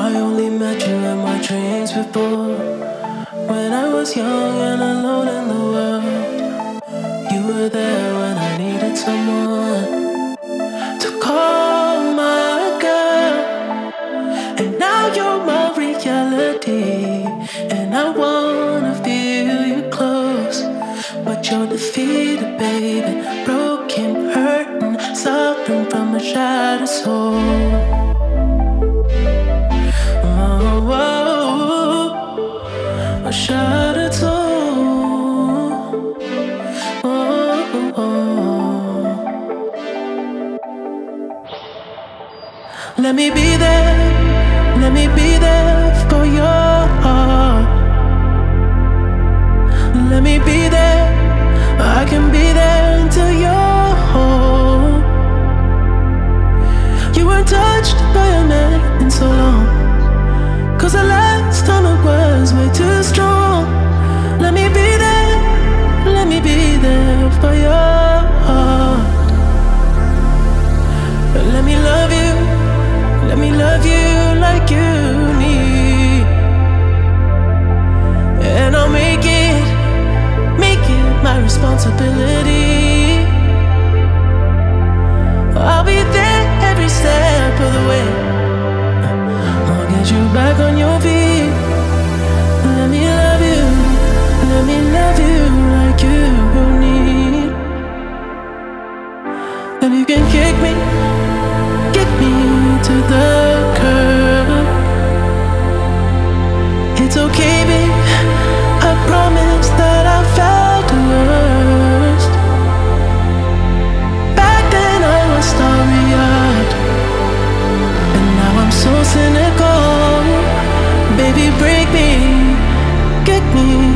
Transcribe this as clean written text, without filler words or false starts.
I only met you in my dreams before. When I was young and alone in the world, you were there when I needed someone to call my girl. And now you're my reality, and I wanna feel you close. But you're defeated, baby, broken, hurting, suffering from a shattered soul. A shattered soul. Let me be there. Let me be there for your heart. Let me be there. I can be there until you're whole. You weren't touched by a man in so long, 'cause the last time it was way too strong. Let me be there. Let me be there for your heart. Let me love you. Let me love you like you need. And I'll make it my responsibility. I'll be there every step of the way. I'll get you back on your feet. Let me love you. Let me love you like you need. And you can kick me to the curb. It's okay, babe. I promise that I felt the worst. Back then I was starry-eyed, and now I'm so cynical. Baby, break me, get me